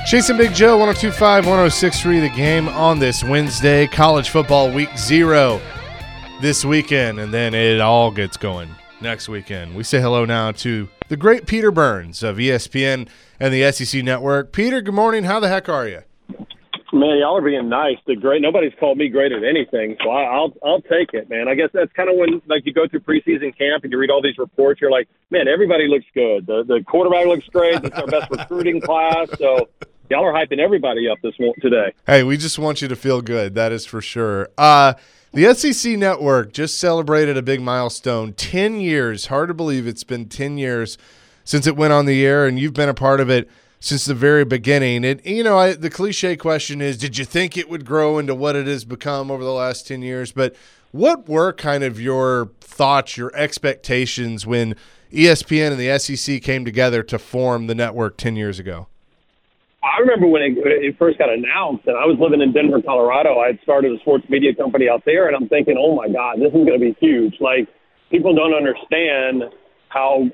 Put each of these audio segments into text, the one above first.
Chasing Big Joe, 102.5, 106.3 The Game on this Wednesday. College football week 0 this weekend, and then it all gets going next weekend. We say hello now to the great Peter Burns of ESPN and the SEC Network. Peter, good morning. How the heck are you? Man, y'all are being nice. Nobody's called me great at anything, so I'll take it, man. I guess that's kind of when, like, you go through preseason camp and you read all these reports. You're like, man, everybody looks good. The quarterback looks great. It's our best recruiting class. So y'all are hyping everybody up today. Hey, we just want you to feel good. That is for sure. The SEC Network just celebrated a big milestone. 10 years. Hard to believe it's been 10 years since it went on the air, and you've been a part of it since the very beginning. The cliche question is, did you think it would grow into what it has become over the last 10 years? But what were kind of your thoughts, your expectations when ESPN and the SEC came together to form the network 10 years ago? I remember when it first got announced, and I was living in Denver, Colorado. I had started a sports media company out there, and I'm thinking, oh, my God, this is going to be huge. Like, people don't understand how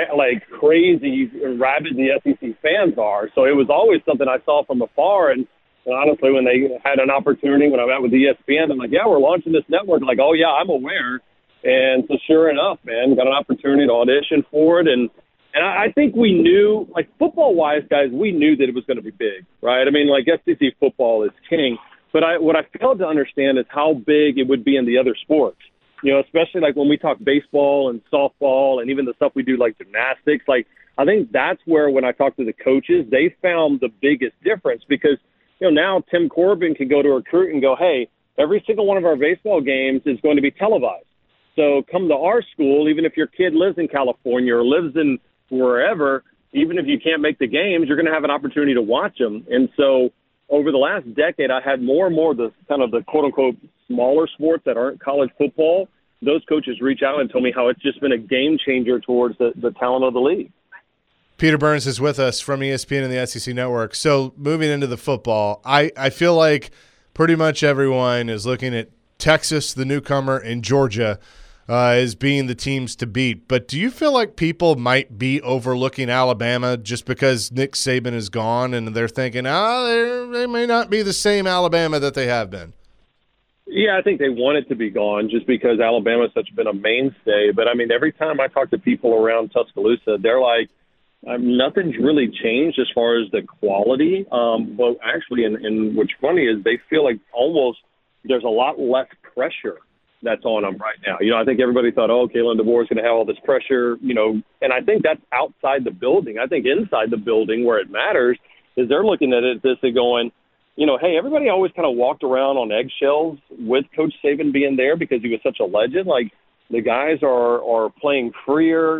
crazy rabid the SEC fans are. So it was always something I saw from afar. And honestly, when they had an opportunity, when I met with ESPN, I'm like, yeah, we're launching this network. Like, oh, yeah, I'm aware. And so sure enough, man, got an opportunity to audition for it. And I think we knew, like, football-wise, guys, we knew that it was going to be big, right? I mean, like, SEC football is king. But what I failed to understand is how big it would be in the other sports. You know, especially like when we talk baseball and softball and even the stuff we do like gymnastics, like I think that's where when I talk to the coaches, they found the biggest difference because, now Tim Corbin can go to a recruit and go, hey, every single one of our baseball games is going to be televised. So come to our school, even if your kid lives in California or lives in wherever, even if you can't make the games, you're going to have an opportunity to watch them. And so over the last decade, I had more and more the kind of the quote-unquote smaller sports that aren't college football. Those coaches reach out and tell me how it's just been a game changer towards the talent of the league. Peter Burns is with us from ESPN and the SEC Network. So moving into the football, I feel like pretty much everyone is looking at Texas, the newcomer, and Georgia as being the teams to beat. But do you feel like people might be overlooking Alabama just because Nick Saban is gone and they're thinking, they may not be the same Alabama that they have been? Yeah, I think they want it to be gone just because Alabama's been a mainstay. But, I mean, every time I talk to people around Tuscaloosa, they're like, nothing's really changed as far as the quality. But actually, and what's funny is they feel like almost there's a lot less pressure that's on them right now. I think everybody thought, Kalen DeBoer is going to have all this pressure, and I think that's outside the building. I think inside the building where it matters is they're looking at it this and going, hey, everybody always kind of walked around on eggshells with Coach Saban being there because he was such a legend. Like, the guys are playing freer.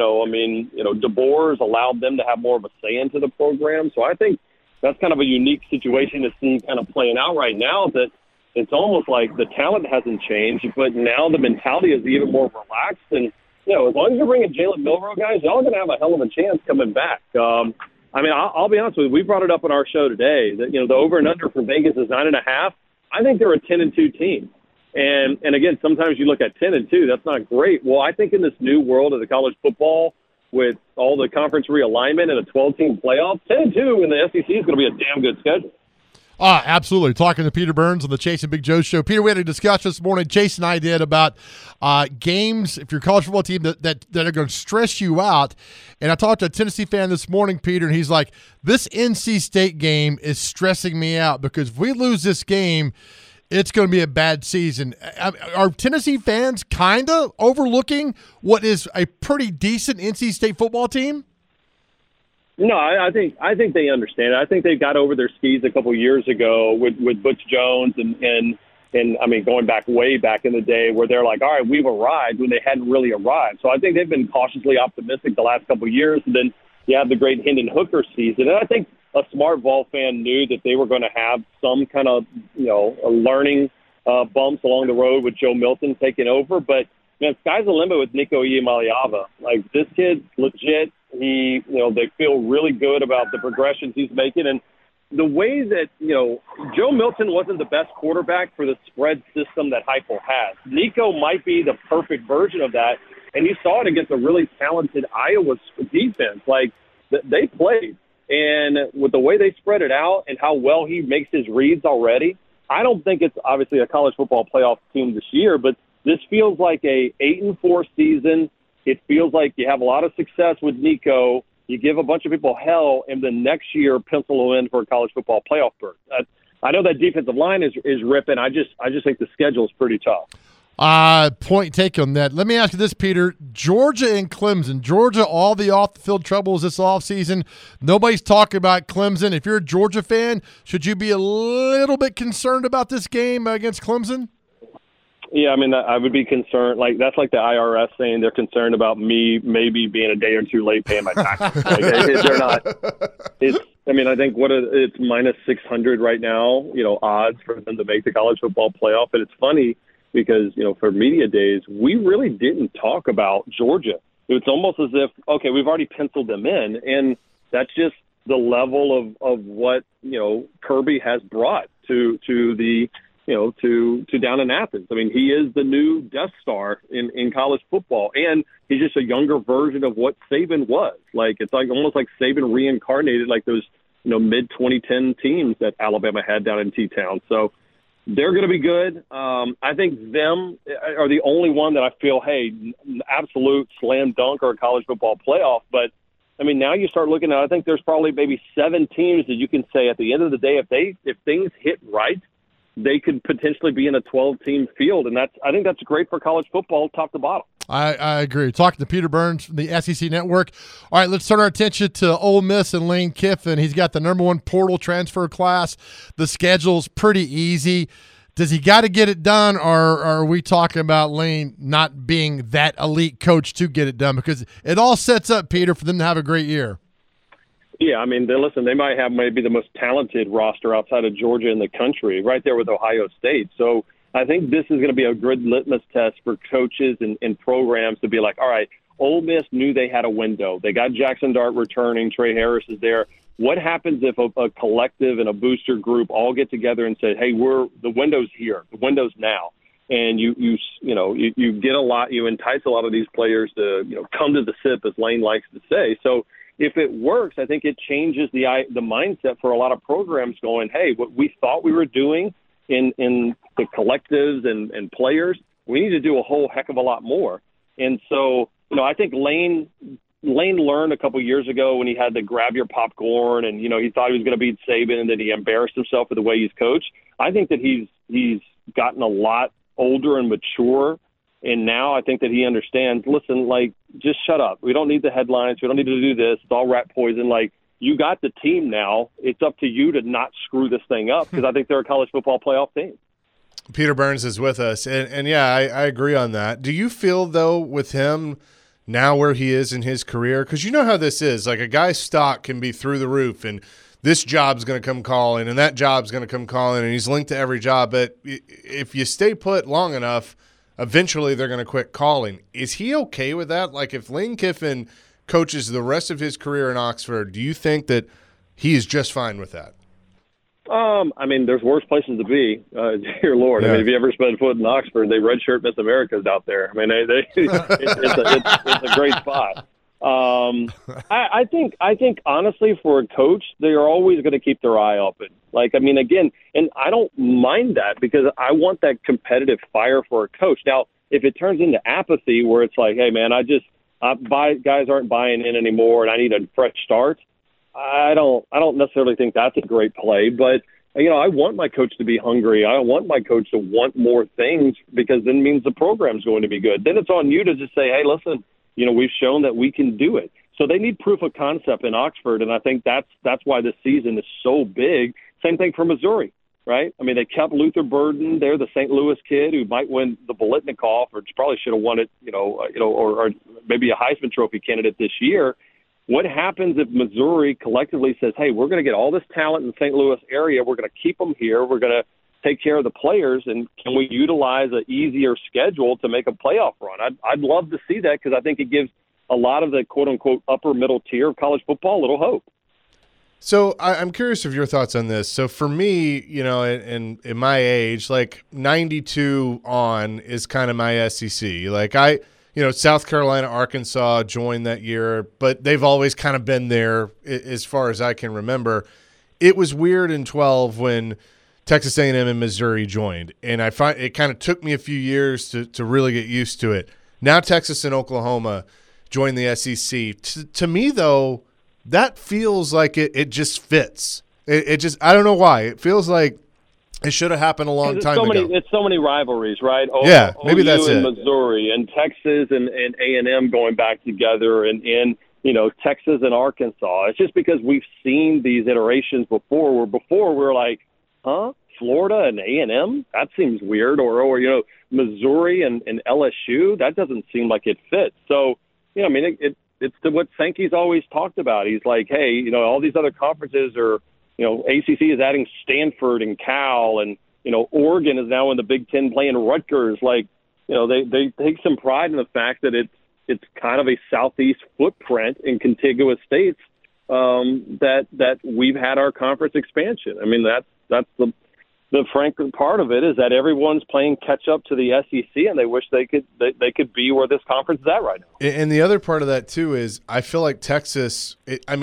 DeBoer's allowed them to have more of a say into the program. So I think that's kind of a unique situation to see kind of playing out right now, that it's almost like the talent hasn't changed, but now the mentality is even more relaxed. And, as long as you're bringing Jalen Milroe, guys, y'all are going to have a hell of a chance coming back. I'll be honest with you. We brought it up on our show today that, the over and under for Vegas is 9.5. I think they're a 10-2 team. And again, sometimes you look at 10-2, that's not great. Well, I think in this new world of the college football with all the conference realignment and a 12-team playoff, 10-2 in the SEC is going to be a damn good schedule. Absolutely. Talking to Peter Burns on the Chasing Big Joe show. Peter, we had a discussion this morning, Chase and I did, about games, if you're a college football team, that are going to stress you out. And I talked to a Tennessee fan this morning, Peter, and he's like, this NC State game is stressing me out because if we lose this game, it's going to be a bad season. Are Tennessee fans kind of overlooking what is a pretty decent NC State football team? No, I think they understand it. I think they got over their skis a couple years ago with Butch Jones and going way back in the day where they're like, all right, we've arrived when they hadn't really arrived. So I think they've been cautiously optimistic the last couple of years. And then you have the great Hendon Hooker season. And I think a smart Vol fan knew that they were going to have some kind of, learning bumps along the road with Joe Milton taking over. But, man, sky's the limit with Nico Iamaleava. Like, this kid's legit. They feel really good about the progressions he's making. And the way that, Joe Milton wasn't the best quarterback for the spread system that Heupel has. Nico might be the perfect version of that. And you saw it against a really talented Iowa defense. Like, they played. And with the way they spread it out and how well he makes his reads already, I don't think it's obviously a college football playoff team this year, but this feels like a 8-4 season. It feels like you have a lot of success with Nico. You give a bunch of people hell, and then next year pencil in for a college football playoff berth. I know that defensive line is ripping. I just think the schedule is pretty tough. Point taken on that. Let me ask you this, Peter. Georgia and Clemson. Georgia, all the off-the-field troubles this offseason. Nobody's talking about Clemson. If you're a Georgia fan, should you be a little bit concerned about this game against Clemson? Yeah, I mean, I would be concerned. Like, that's like the IRS saying they're concerned about me maybe being a day or two late paying my taxes. They're not. I think it's minus 600 right now, odds for them to make the college football playoff. And it's funny, because, for media days, we really didn't talk about Georgia. It's almost as if, okay, we've already penciled them in, and that's just the level of what, Kirby has brought to the, to down in Athens. I mean, he is the new Death Star in college football, and he's just a younger version of what Saban was. Like, it's like almost like Saban reincarnated like those, mid-2010 teams that Alabama had down in T-Town. So, they're going to be good. I think them are the only one that I feel, hey, absolute slam dunk or a college football playoff. But, I mean, now you start looking at, I think there's probably maybe 7 teams that you can say at the end of the day, if things hit right, they could potentially be in a 12-team field. And I think that's great for college football top to bottom. I agree. Talking to Peter Burns from the SEC Network. All right, let's turn our attention to Ole Miss and Lane Kiffin. He's got the #1 portal transfer class. The schedule's pretty easy. Does he got to get it done, or are we talking about Lane not being that elite coach to get it done? Because it all sets up, Peter, for them to have a great year. Yeah, I mean, they might have maybe the most talented roster outside of Georgia in the country, right there with Ohio State. So I think this is going to be a good litmus test for coaches and programs to be like, all right, Ole Miss knew they had a window. They got Jackson Dart returning. Trey Harris is there. What happens if a collective and a booster group all get together and say, hey, the window's here, the window's now. And you get a lot, you entice a lot of these players to, come to the SIP, as Lane likes to say. So if it works, I think it changes the mindset for a lot of programs going, hey, what we thought we were doing in the collectives and players, we need to do a whole heck of a lot more. And so, I think Lane learned a couple years ago when he had to grab your popcorn and, he thought he was going to beat Saban and that he embarrassed himself with the way he's coached. I think that he's gotten a lot older and mature. And now I think that he understands, listen, like, just shut up. We don't need the headlines. We don't need to do this. It's all rat poison. Like, you got the team now. It's up to you to not screw this thing up, because I think they're a college football playoff team. Peter Burns is with us. And yeah, I agree on that. Do you feel, though, with him now where he is in his career, because you know how this is, like a guy's stock can be through the roof, and this job's going to come calling and that job's going to come calling, and he's linked to every job. But if you stay put long enough, eventually they're going to quit calling. Is he okay with that? Like, if Lane Kiffin coaches the rest of his career in Oxford, do you think that he is just fine with that? I mean, there's worse places to be. Dear Lord, yeah. I mean, if you ever spent foot in Oxford, they redshirt Miss Americas out there. I mean, it's a great spot. I think honestly, for a coach, they are always going to keep their eye open. Like, I mean, again, and I don't mind that, because I want that competitive fire for a coach. Now, if it turns into apathy, where it's like, hey, man, guys aren't buying in anymore, and I need a fresh start. I don't necessarily think that's a great play, but I want my coach to be hungry. I want my coach to want more things, because then it means the program's going to be good. Then it's on you to just say, hey, listen, we've shown that we can do it. So they need proof of concept in Oxford, and I think that's why this season is so big. Same thing for Missouri, right? I mean, they kept Luther Burden. They're the St. Louis kid who might win the Biletnikoff, or probably should have won it, or maybe a Heisman Trophy candidate this year. What happens if Missouri collectively says, hey, we're going to get all this talent in the St. Louis area, we're going to keep them here, we're going to take care of the players, and can we utilize an easier schedule to make a playoff run? I'd love to see that, because I think it gives a lot of the quote-unquote upper middle tier of college football a little hope. So I'm curious of your thoughts on this. So for me, in my age, like 92 on is kind of my SEC. Like South Carolina, Arkansas joined that year, but they've always kind of been there as far as I can remember. It was weird in 12 when Texas A&M and Missouri joined, and I find it kind of took me a few years to really get used to it. Now Texas and Oklahoma joined the SEC. To me, though, that feels like it just fits. It just, I don't know why. It feels like it should have happened a long time ago. It's so many rivalries, right? Yeah, maybe that's and it. Missouri and Texas and A&M going back together, and Texas and Arkansas. It's just because we've seen these iterations before. Where before we were like, huh? Florida and A&M? That seems weird. Or Missouri and LSU? That doesn't seem like it fits. So, it's what Sankey's always talked about. He's like, hey, all these other conferences are, ACC is adding Stanford and Cal, and, Oregon is now in the Big Ten playing Rutgers. Like, they take some pride in the fact that it's kind of a southeast footprint in contiguous states that we've had our conference expansion. I mean, that's the frank part of it, is that everyone's playing catch up to the SEC, and they wish they could be where this conference is at right now. And the other part of that too is I feel like Texas,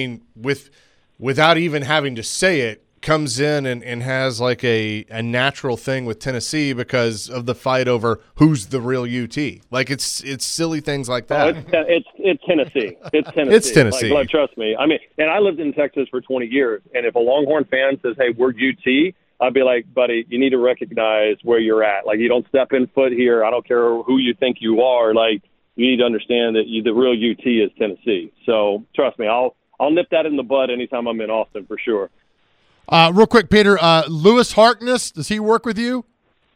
without even having to say it, comes in and has like a natural thing with Tennessee because of the fight over who's the real UT. Like it's silly things like that. It's Tennessee. It's Tennessee. It's Tennessee. Like, trust me. I mean, and I lived in Texas for 20 years, and if a Longhorn fan says, "Hey, we're UT," I'd be like, buddy, you need to recognize where you're at. Like, you don't step in foot here. I don't care who you think you are. Like, you need to understand that the real UT is Tennessee. So trust me, I'll nip that in the bud anytime I'm in Austin for sure. Real quick, Peter, Lewis Harkness, does he work with you?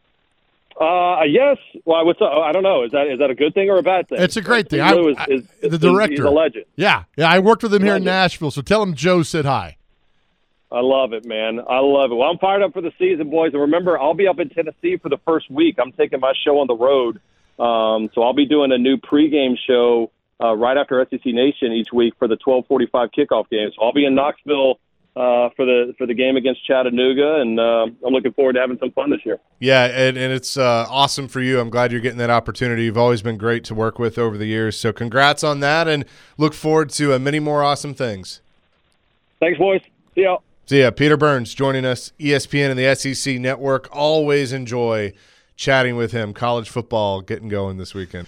Yes. Well, what's up? I don't know. Is that a good thing or a bad thing? It's a great thing. The director. He's a legend. Yeah. I worked with him here in Nashville, so tell him Joe said hi. I love it, man. I love it. Well, I'm fired up for the season, boys. And remember, I'll be up in Tennessee for the first week. I'm taking my show on the road. So I'll be doing a new pregame show right after SEC Nation each week for the 12:45 kickoff game. So I'll be in Knoxville for the game against Chattanooga, and I'm looking forward to having some fun this year. Yeah, and it's awesome for you. I'm glad you're getting that opportunity. You've always been great to work with over the years. So congrats on that, and look forward to many more awesome things. Thanks, boys. See ya. So, yeah, Peter Burns joining us, ESPN and the SEC Network. Always enjoy chatting with him. College football getting going this weekend.